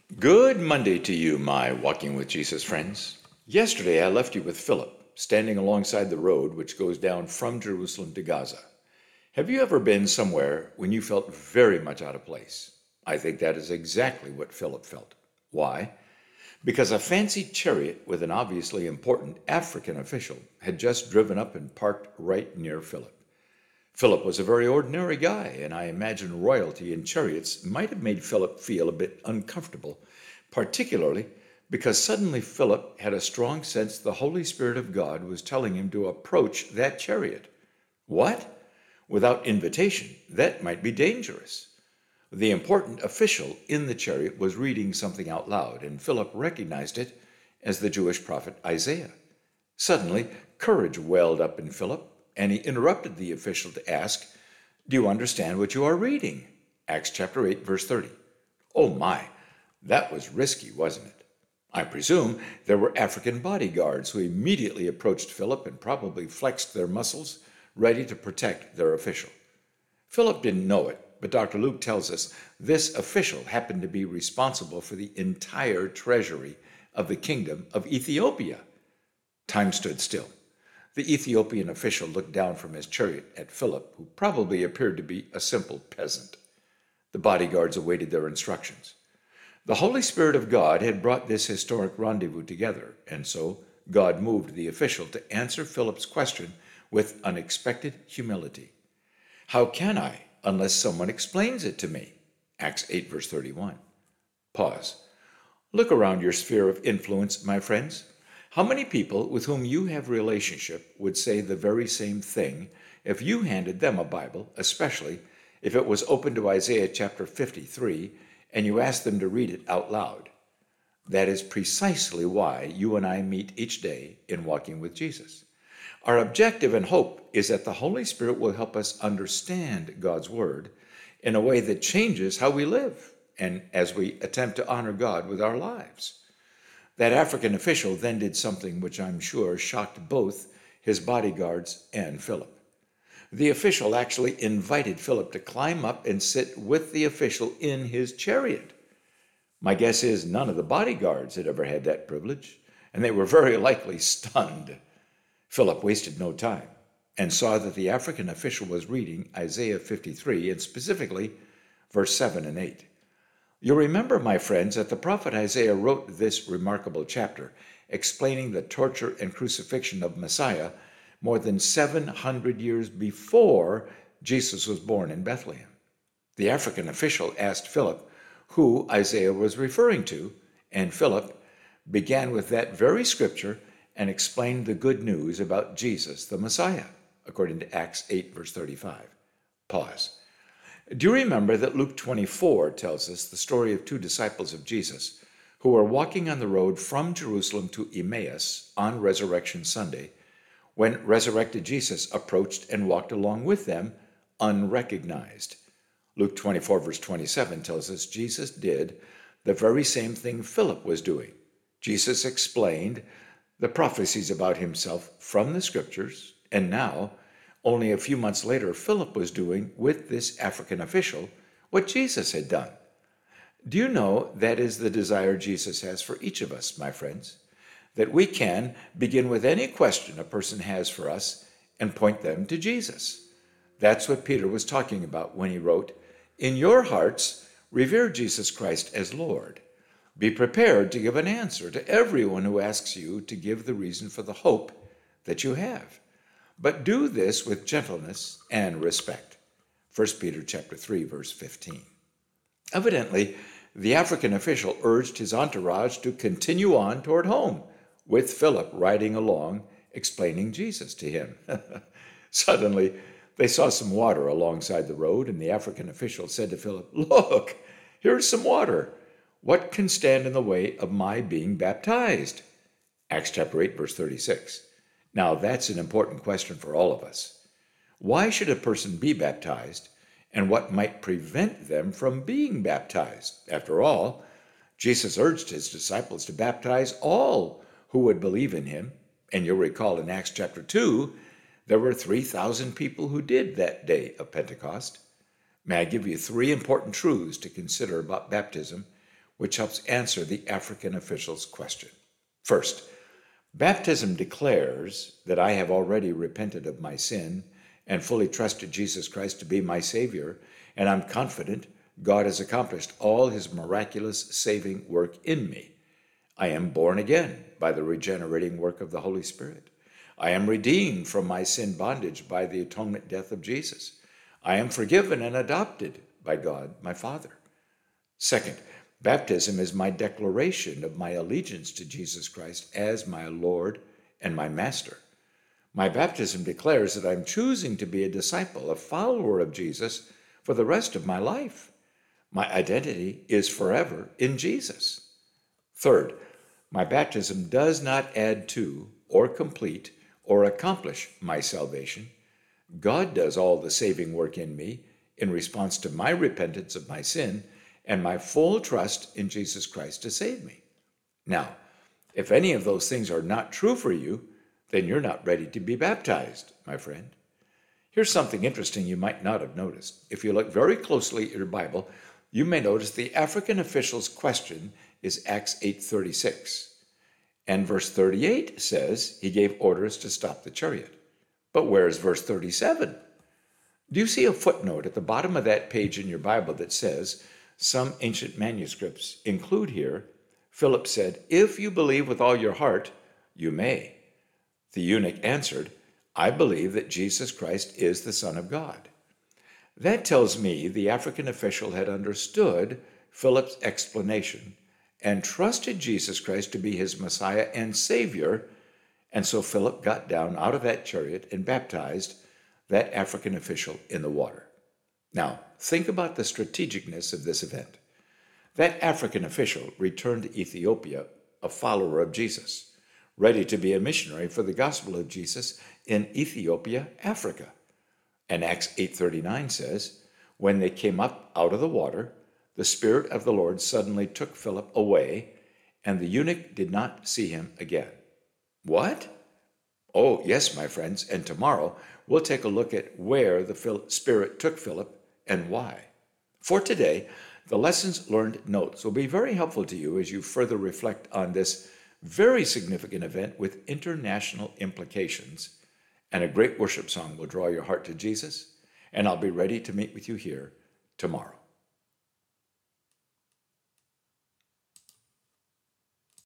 Good Monday to you, my Walking with Jesus friends. Yesterday I left you with Philip, standing alongside the road which goes down from Jerusalem to Gaza. Have you ever been somewhere when you felt very much out of place? I think that is exactly what Philip felt. Why? Because a fancy chariot with an obviously important African official had just driven up and parked right near Philip. Philip was a very ordinary guy, and I imagine royalty in chariots might have made Philip feel a bit uncomfortable, particularly because suddenly Philip had a strong sense the Holy Spirit of God was telling him to approach that chariot. What? Without invitation, that might be dangerous. The important official in the chariot was reading something out loud, and Philip recognized it as the Jewish prophet Isaiah. Suddenly, courage welled up in Philip, and he interrupted the official to ask, "Do you understand what you are reading?" Acts chapter 8, verse 30. Oh my, that was risky, wasn't it? I presume there were African bodyguards who immediately approached Philip and probably flexed their muscles, ready to protect their official. Philip didn't know it, but Dr. Luke tells us this official happened to be responsible for the entire treasury of the kingdom of Ethiopia. Time stood still. The Ethiopian official looked down from his chariot at Philip, who probably appeared to be a simple peasant. The bodyguards awaited their instructions. The Holy Spirit of God had brought this historic rendezvous together, and so God moved the official to answer Philip's question with unexpected humility. How can I, unless someone explains it to me? Acts 8, verse 31. Pause. Look around your sphere of influence, my friends. How many people with whom you have relationship would say the very same thing if you handed them a Bible, especially if it was open to Isaiah chapter 53 and you asked them to read it out loud? That is precisely why you and I meet each day in Walking with Jesus. Our objective and hope is that the Holy Spirit will help us understand God's Word in a way that changes how we live and as we attempt to honor God with our lives. That African official then did something which I'm sure shocked both his bodyguards and Philip. The official actually invited Philip to climb up and sit with the official in his chariot. My guess is none of the bodyguards had ever had that privilege, and they were very likely stunned. Philip wasted no time and saw that the African official was reading Isaiah 53, and specifically verse 7 and 8. You'll remember, my friends, that the prophet Isaiah wrote this remarkable chapter explaining the torture and crucifixion of Messiah more than 700 years before Jesus was born in Bethlehem. The African official asked Philip who Isaiah was referring to, and Philip began with that very scripture and explained the good news about Jesus, the Messiah, according to Acts 8, verse 35. Pause. Do you remember that Luke 24 tells us the story of two disciples of Jesus who were walking on the road from Jerusalem to Emmaus on Resurrection Sunday when resurrected Jesus approached and walked along with them unrecognized? Luke 24, verse 27 tells us Jesus did the very same thing Philip was doing. Jesus explained the prophecies about himself from the scriptures, and now, only a few months later, Philip was doing with this African official what Jesus had done. Do you know that is the desire Jesus has for each of us, my friends? That we can begin with any question a person has for us and point them to Jesus. That's what Peter was talking about when he wrote, "In your hearts, revere Jesus Christ as Lord. Be prepared to give an answer to everyone who asks you to give the reason for the hope that you have. But do this with gentleness and respect." 1 Peter chapter 3, verse 15. Evidently, the African official urged his entourage to continue on toward home, with Philip riding along, explaining Jesus to him. Suddenly, they saw some water alongside the road, and the African official said to Philip, "Look, here's some water. What can stand in the way of my being baptized?" Acts chapter 8, verse 36. Now, that's an important question for all of us. Why should a person be baptized, and what might prevent them from being baptized? After all, Jesus urged his disciples to baptize all who would believe in him, and you'll recall in Acts chapter 2, there were 3,000 people who did that day of Pentecost. May I give you 3 important truths to consider about baptism which helps answer the African official's question. First, baptism declares that I have already repented of my sin and fully trusted Jesus Christ to be my Savior, and I'm confident God has accomplished all his miraculous saving work in me. I am born again by the regenerating work of the Holy Spirit. I am redeemed from my sin bondage by the atonement death of Jesus. I am forgiven and adopted by God, my Father. Second, baptism is my declaration of my allegiance to Jesus Christ as my Lord and my Master. My baptism declares that I'm choosing to be a disciple, a follower of Jesus for the rest of my life. My identity is forever in Jesus. Third, my baptism does not add to or complete or accomplish my salvation. God does all the saving work in me in response to my repentance of my sin and my full trust in Jesus Christ to save me. Now, if any of those things are not true for you, then you're not ready to be baptized, my friend. Here's something interesting you might not have noticed. If you look very closely at your Bible, you may notice the African official's question is Acts 8:36. And verse 38 says he gave orders to stop the chariot. But where's verse 37? Do you see a footnote at the bottom of that page in your Bible that says, some ancient manuscripts include here, Philip said, if you believe with all your heart, you may. The eunuch answered, I believe that Jesus Christ is the Son of God. That tells me the African official had understood Philip's explanation and trusted Jesus Christ to be his Messiah and Savior, and so Philip got down out of that chariot and baptized that African official in the water. Now, think about the strategicness of this event. That African official returned to Ethiopia a follower of Jesus, ready to be a missionary for the gospel of Jesus in Ethiopia, Africa. And Acts 8:39 says, when they came up out of the water, the Spirit of the Lord suddenly took Philip away, and the eunuch did not see him again. What? Oh, yes, my friends, and tomorrow we'll take a look at where the Spirit took Philip and why. For today, the Lessons Learned notes will be very helpful to you as you further reflect on this very significant event with international implications, and a great worship song will draw your heart to Jesus, and I'll be ready to meet with you here tomorrow.